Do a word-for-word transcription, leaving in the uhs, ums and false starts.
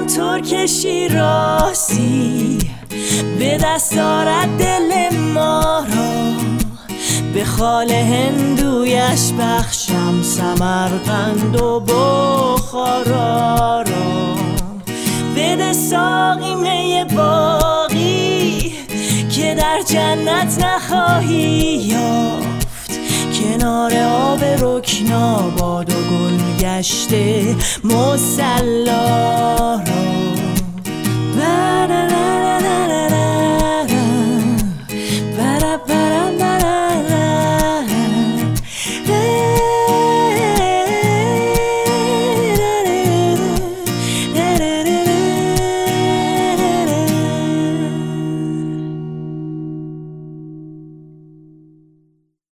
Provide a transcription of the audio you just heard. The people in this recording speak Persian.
ترک شیرازی به دست آرد دل ما را، به خال هندویش بخشم سمرقند و بخارا را. بده ساقی می باقی که در جنت نخواهی یافت، کنار آب رکناباد و گل گشته مصلا را.